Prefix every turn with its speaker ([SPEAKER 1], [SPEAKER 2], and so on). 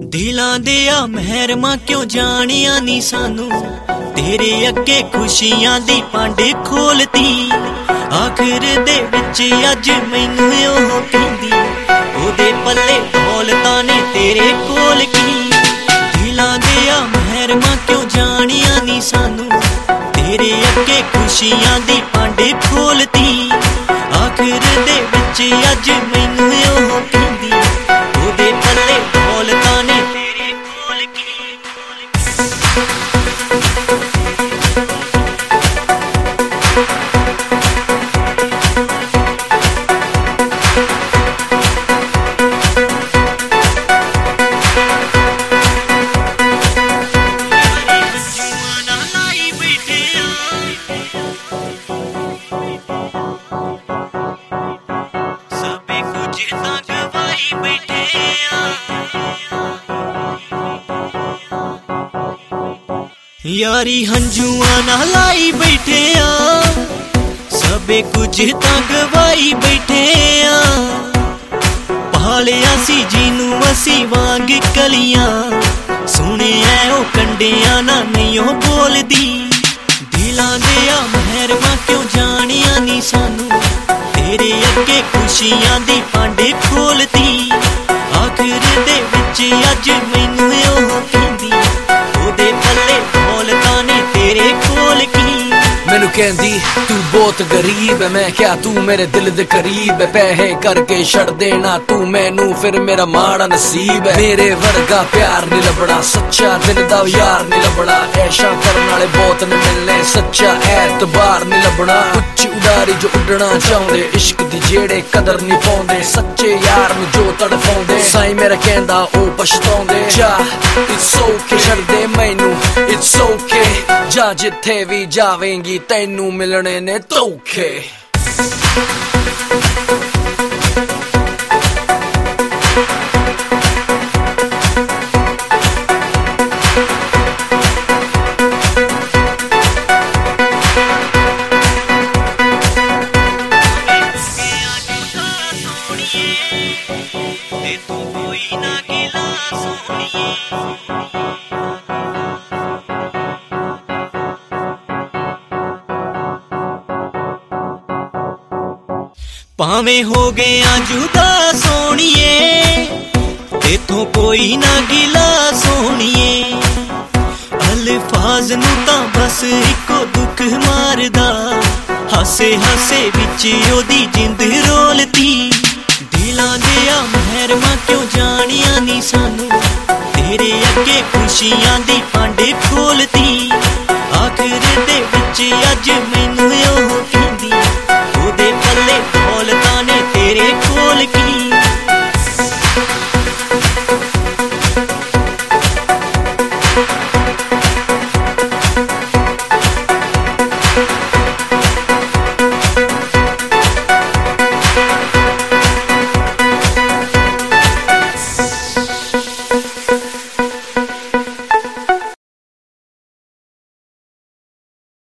[SPEAKER 1] दिलां दिया महरमा क्यों जानिया नी सानू, तेरे अगे खुशियां दी पांडे खोलती। आखिर दे विच अज मैनू ओह कहंदी, ओदे पल्ले दौलतां ने तेरे कोल की। दिलां दिया महरमा क्यों जानिया नी सानू, तेरे अगे खुशियां दी पांडे खोलती। आखिर दे विच अज मैनू ओह कहंदी, ओदे पल्ले दौलतां ने तेरे कोल की। यारी हंजुआ ना लाई बैठे आ, सबे कुछ तां गवाई बैठे आ। पालिया सी जीनू असी वांग कलियां, सुने ओ कंडियां ना नहीं ओ बोलदी। दिलां दिया महरमा क्यों जानिया नी सानू, तेरे अगे खुशियां दी पांडे खोलती। आखिर दे विच अज मैनू ओह कहंदी, ओदे पल्ले दौलतां ने तेरे कोल की।
[SPEAKER 2] मैनू कहंदी तू बहुत गरीब है, मैं क्या तू मेरे दिल दे करीब है। पैसे करके छड़ देना तू मैनू फिर मेरा माड़ा नसीब है। मेरे वर्गा प्यार नहीं लभना, सच्चा दिल दा यार नहीं लभना। ऐशा करन वाले बहुत ने मिलने, सच्चा एतबार नहीं लभना। उच्ची उडारी जो उड़ना चाहुंदे, इश्क दी जेड़े कदर नहीं पाउंदे। सच्चे यार नू जो तड़फाउंदे, साईं मेरा कहंदा ओ पछताउंदे। जा इट्स ओके छड़ दे मैनू, इट्स ओके जा जिथे भी जावेंगी तैनू मिलने ने धोखे।
[SPEAKER 1] भावें हो गया जुदा सोनिए, तेथों कोई ना गिला सोनिए। अल्फाज नू तां बस इको दुख मारदा, हासे हासे विच ओदी जिंद रोलती। दिलां दिया महरमा क्यों जानिया नी सानू, तेरे अगे खुशियां दी पांडे खोलती। आखिर दे विच अज